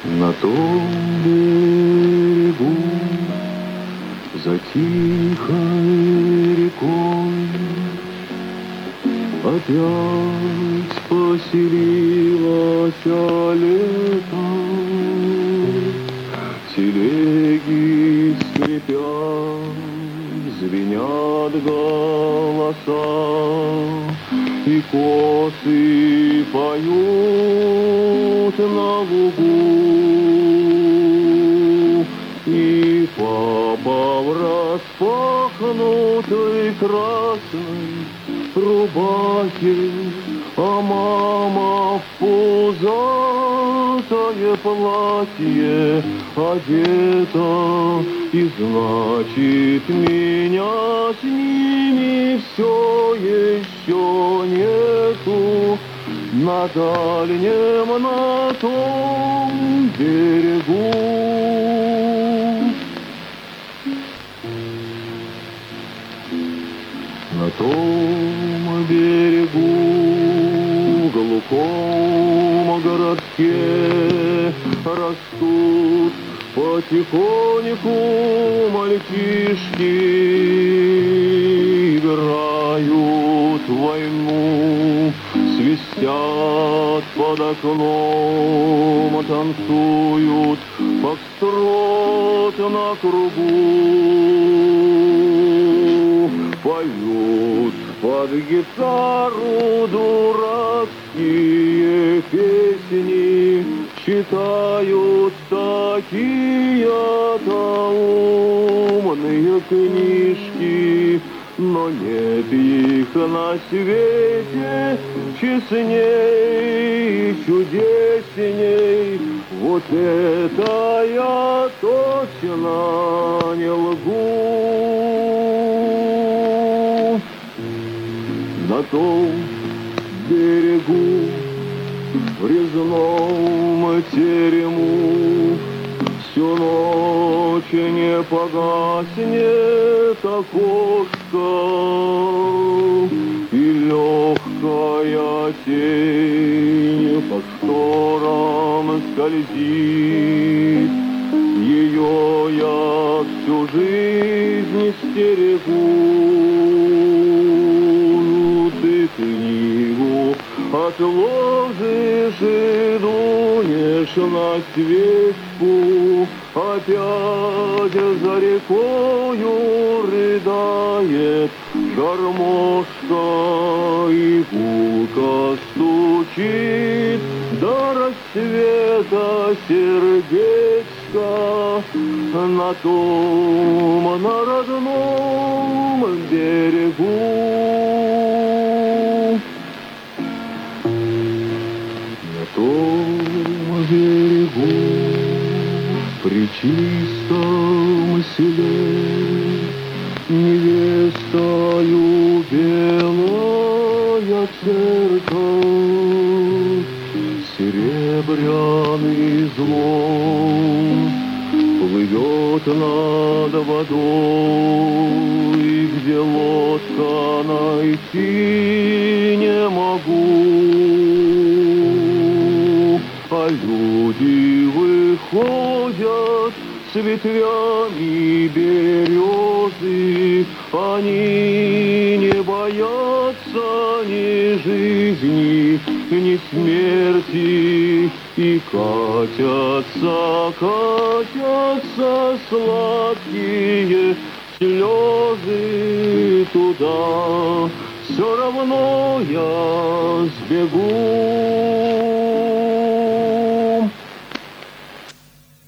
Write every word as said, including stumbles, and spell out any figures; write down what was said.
На том берегу, за тихой рекой, опять поселилось лето. Телеги скрипят, звенят голоса, и косы поют на лугу, и папа в распахнутой красной рубахе, а мама в пузатое платье одета, и значит меня с ними все еще нету на дальнем, на том берегу. На том берегу глухом городке растут потихоньку мальчишки, играют в войну, свистят под окном, танцуют фокстрот на кругу, поют под гитару дурацкие песни, читают такие-то умные книжки, но нет их на свете честней, чудесней. Вот это я точно не лгу. На том берегу в резном терему всю ночь не погаснет окошко, и легкая тень по шторам скользит. Ее я всю жизнь стерегу. Ты книгу отложишь и дунешь на свечку, опять за рекою рыдает гармошка, и гулко стучит до рассвета сердечко на том, на родном берегу. На том берегу при чистом селе невестою белая церковь, серебряный звон плывет над водой, где лодка найти не могу. А люди выходят с ветвями березы, они не боятся ни жизни, ни смерти, и катятся, катятся сладкие слезы туда. Все равно я сбегу.